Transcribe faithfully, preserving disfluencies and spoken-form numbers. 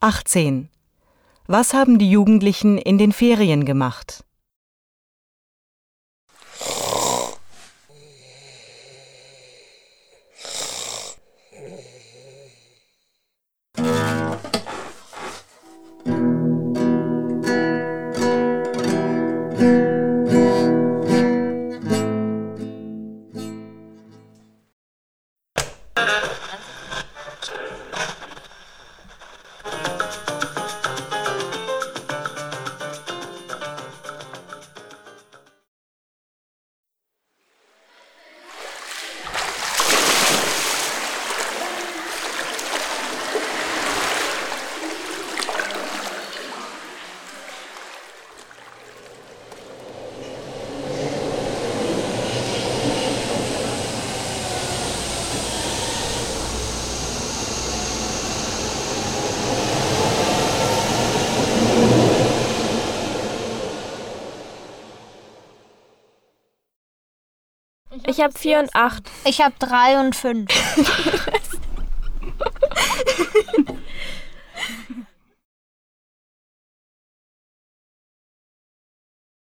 achtzehn. Was haben die Jugendlichen in den Ferien gemacht? Ich habe vier und acht. Ich habe drei und fünf.